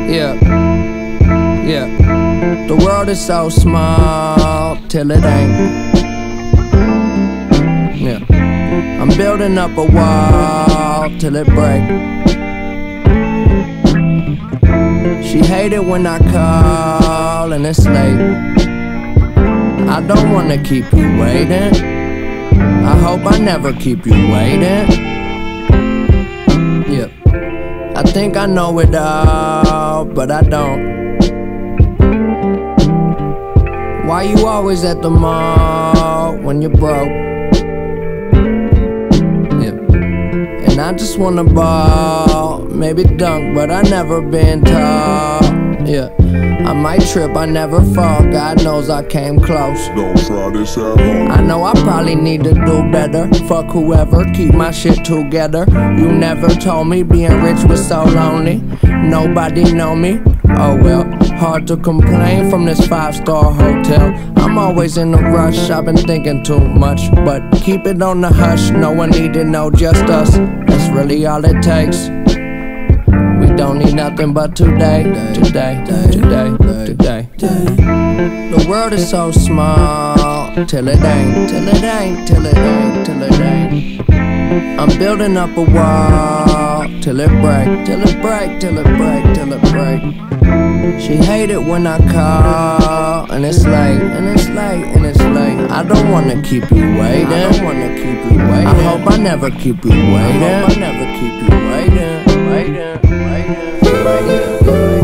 Yeah, yeah. The world is so small till it ain't. Yeah, I'm building up a wall till it break. She hate it when I call and it's late. I don't wanna keep you waiting. I hope I never keep you waiting. Yeah, I think I know it all, but I don't. Why you always at the mall when you're broke? Yeah, and I just wanna ball, maybe dunk, but I never been tall. Yeah, I might trip, I never fall. God knows I came close. Don't try this at home. I know I probably need to do better. Fuck whoever, keep my shit together. You never told me being rich was so lonely. Nobody know me. Oh well, hard to complain from this 5-star hotel. I'm always in a rush, I've been thinking too much. But keep it on the hush, no one need to know, just us. That's really all it takes. We don't need nothing but today, today, today, today. The world is so small till it ain't, till it ain't, till it ain't, till it ain't. I'm building up a wall till it break, till it break, till it break, till it break. She hate it when I call and it's late, and it's late, and it's late. I don't wanna keep you waiting. I don't wanna keep you waiting. I hope I never keep you waiting. I hope I never keep you waiting, waiting, waiting, waiting.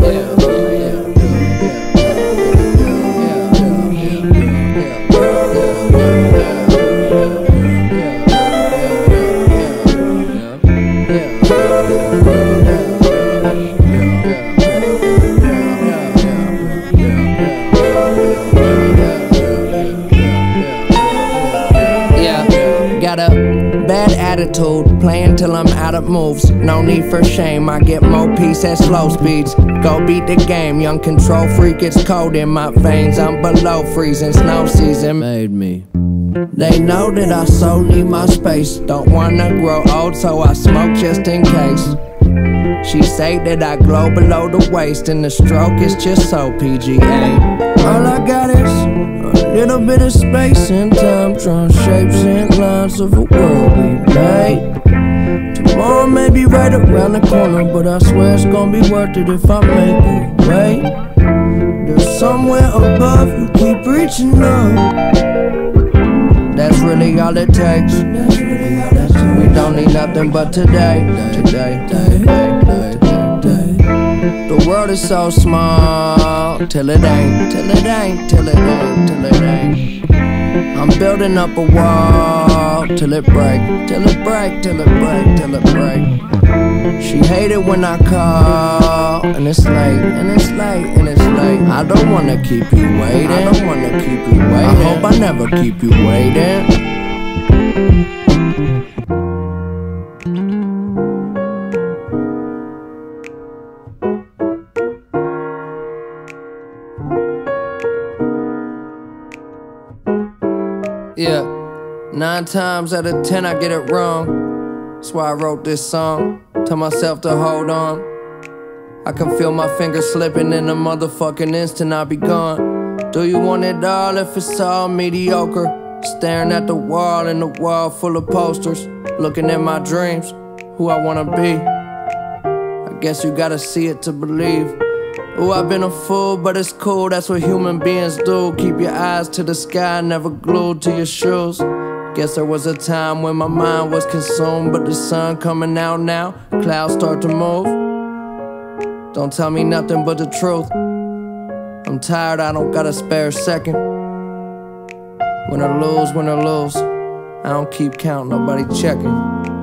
Got a bad attitude, playing till I'm out of moves. No need for shame, I get more peace at slow speeds. Go beat the game, young control freak, it's cold in my veins. I'm below freezing, snow season made me. They know that I so need my space. Don't wanna grow old, so I smoke just in case. She say that I glow below the waist, and the stroke is just so PGA. All I got is a little bit of space and time, drawing shapes and lines of a world we made. Tomorrow may be right around the corner, but I swear it's gonna be worth it if I make you wait. There's somewhere above, you keep reaching up. That's really all it takes. We don't need nothing but today, today, today, today. The world is so small till it ain't, till it ain't, till it ain't, till it ain't. I'm building up a wall till it break, till it break, till it break, till it break. She hate it when I call and it's late, and it's late, and it's late. I don't wanna keep you waiting. I don't wanna keep you waiting. I hope I never keep you waiting. Yeah, 9 times out of 10 I get it wrong. That's why I wrote this song. Tell myself to hold on. I can feel my fingers slipping in a motherfucking instant I'll be gone. Do you want it all if it's all mediocre? Staring at the wall and the wall full of posters. Looking at my dreams, who I wanna be. I guess you gotta see it to believe. Ooh, I've been a fool, but it's cool, that's what human beings do. Keep your eyes to the sky, never glued to your shoes. Guess there was a time when my mind was consumed, but the sun coming out now, clouds start to move. Don't tell me nothing but the truth. I'm tired, I don't got a spare second. Win or lose, win or lose. I don't keep count, nobody checking.